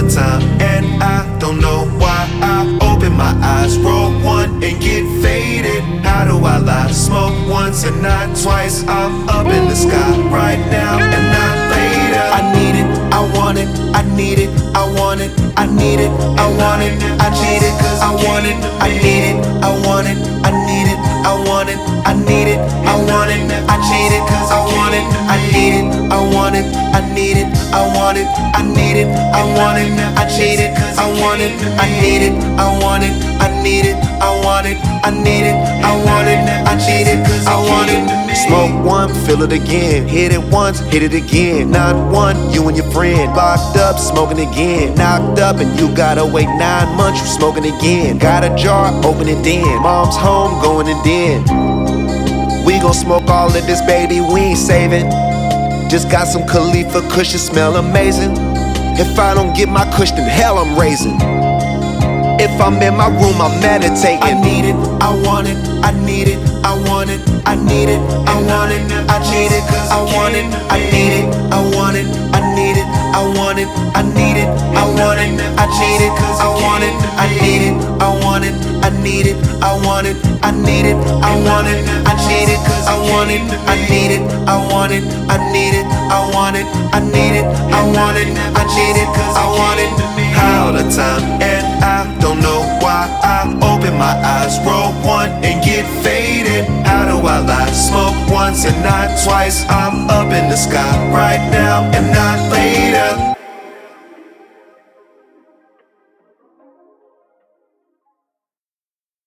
the time, and I don't know why. I open my eyes, roll one and get faded. How do I lie? Smoke once and not twice. I'm up in the sky right now and not later. I need it, I want it, I need it, I want it, I need it, I want it, I need it, cause I want it, I need it, I want it, I need it, I want it, I need it, I want it, I need it, cause I want it, I need it, I want it, I need it, I want it, I need it, I want it, I need it, cause I want it, I need it, I want it, I need it, I want it, I need it, I want it, I need it, cause I want it. Smoke one, feel it again. Hit it once, hit it again. Not one, you and your friend locked up, smoking again. Knocked up and you gotta wait 9 months, you smoking again. Got a jar, open it then. Mom's home, going in den. We gon' smoke all of this, baby, we ain't saving. Just got some Khalifa Kush, it smell amazing. If I don't get my Kush, then hell I'm raising. If I'm in my room, I'm meditating. I need it, I want it, I need it, I want it, I need it, I want it, I need it, cause I want it, I need it, I want it, I need it, I want it, I need it, I want it, I need it, cause I want it, I need it, I want it, I need it, I want it, I need it, I want it, I need it, cause I want it, I need it, I want it, I need it, I want it, I need it, I want it, I need it, cause I want it. All the time, and I don't know why. I open my eyes, roll one and get faded. How do I lie? Smoke once and not twice. I'm up in the sky right now and not later.